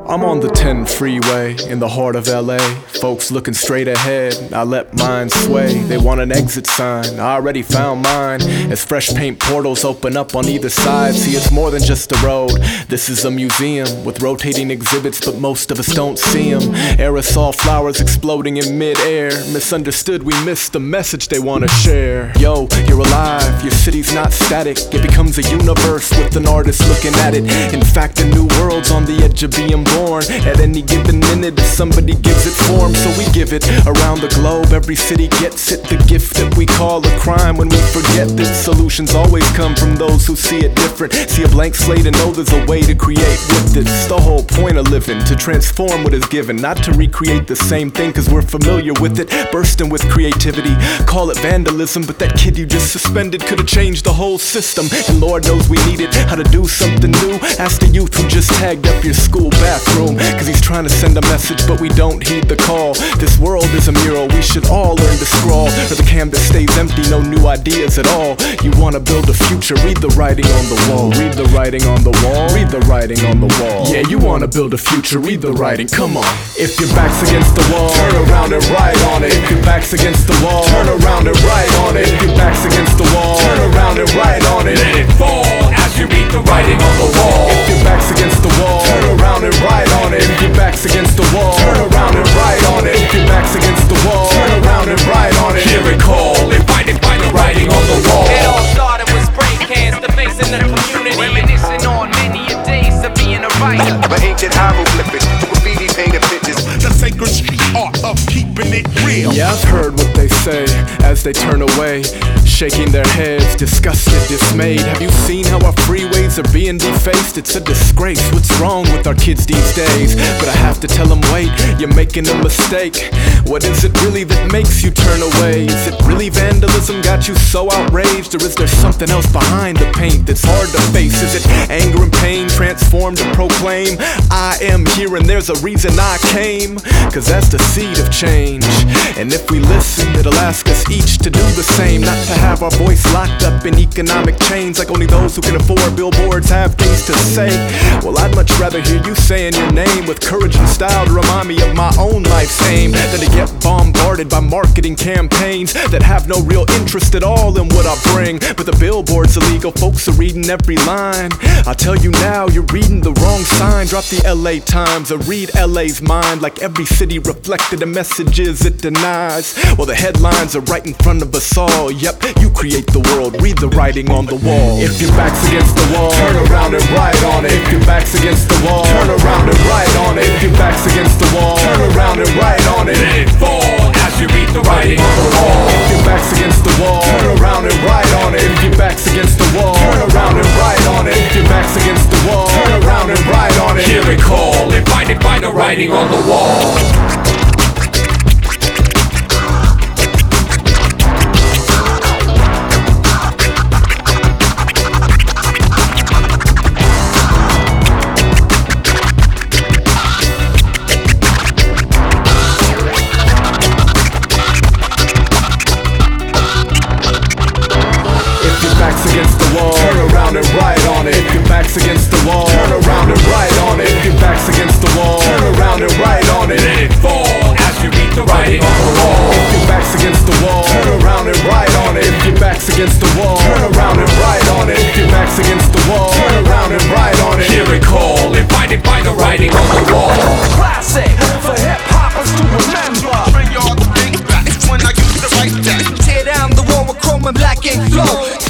I'm on the 10 freeway in the heart of LA. Folks looking straight ahead, I let mine sway. They want an exit sign, I already found mine. As fresh paint portals open up on either side. See, it's more than just a road, this is a museum with rotating exhibits, but most of us don't see them. Aerosol flowers exploding in mid-air. Misunderstood, we missed the message they want to share. Yo, you're alive, your city's not static. It becomes a universe with an artist looking at it. In fact, a new world's on the edge of being born. At any given minute, if somebody gives it form, so we give it around the globe. Every city gets it, the gift that we call a crime. When we forget that solutions always come from those who see it different. See a blank slate and know there's a way to create with it. It's the whole point of living, to transform what is given, not to recreate the same thing cause we're familiar with it. Bursting with creativity, call it vandalism, but that kid you just suspended could've changed the whole system. And Lord knows we need it, how to do something new. Ask the youth who just tagged up your school bathroom, cause he's trying to send a message but we don't heed the call. This world is a mural, we should all learn to scrawl, or the canvas stays empty, no new ideas at all. You wanna build a future, read the writing on the wall. Read the writing on the wall, read the writing on the wall. Yeah, you wanna build a future, read the writing, come on. If your back's against the wall, turn around and write on it. If your back's against the wall, turn around and write on it. If your back's against the wall, turn around and write on it. Let it fall as you read the writing on the wall. If your back's against the wall, turn around and write on it. If your back's against the wall, turn around and write on it. If your back's against the wall, turn around and write on it. Hear it call, invited by the writing on the wall. It all started with spray cans, the face in the community, reminiscing on many a days of being a writer. My ancient hieroglyphics, graffiti painted pictures, the sacred street art of keeping it real. Yeah, I've heard what they say as they turn away, shaking their heads, disgusted, dismayed. Have you seen how our freeways are being defaced? It's a disgrace, what's wrong with our kids these days? But I have to tell them, wait, you're making a mistake. What is it really that makes you turn away? Is it really vandalism got you so outraged? Or is there something else behind the paint that's hard to face? Is it anger and pain transformed to proclaim I am here and there's a reason I came? Cause that's the seed of change. And if we listen, it'll ask us each to do the same. Not to have our voice locked up in economic chains, like only those who can afford billboards have things to say. Well, I'd much rather hear you saying your name with courage and style to remind me of my own life's aim, than to get bombarded by marketing campaigns that have no real interest at all in what I bring. But the billboard's illegal, folks are reading every line. I tell you now, you're reading the wrong sign. Drop the LA Times or read LA's mind, like every city reflected in messages it denies. Well, the headlines are right in front of us all. Yep, you create the world, read the writing on the wall. If your back's against the wall, turn around and write on it. If your back's against the wall, turn around and write on it. If your back's against the wall, turn around and write on it. Let it fall as you read the writing on the wall. If your back's against the wall, turn around and write on it. If your back's against the wall, turn around and write on it. If your back's against the wall, turn around and write on it. Hear it call, invited by the writing on the wall. Against the wall, turn around and write on it. If your back's against the wall, turn around and write on it. If your back's against the wall, turn around and write on it. Let it fall as you read the writing on the wall. If your back's against the wall, turn around and write on it. If your back's against the wall, turn around and write on it. If your back's against the wall, turn around and write on it. Hear it call, invited by the writing on the wall. Classic for hip hoppers to remember. Bring y'all the things back when I used to write that. Tear down the wall with chrome and black ink flow.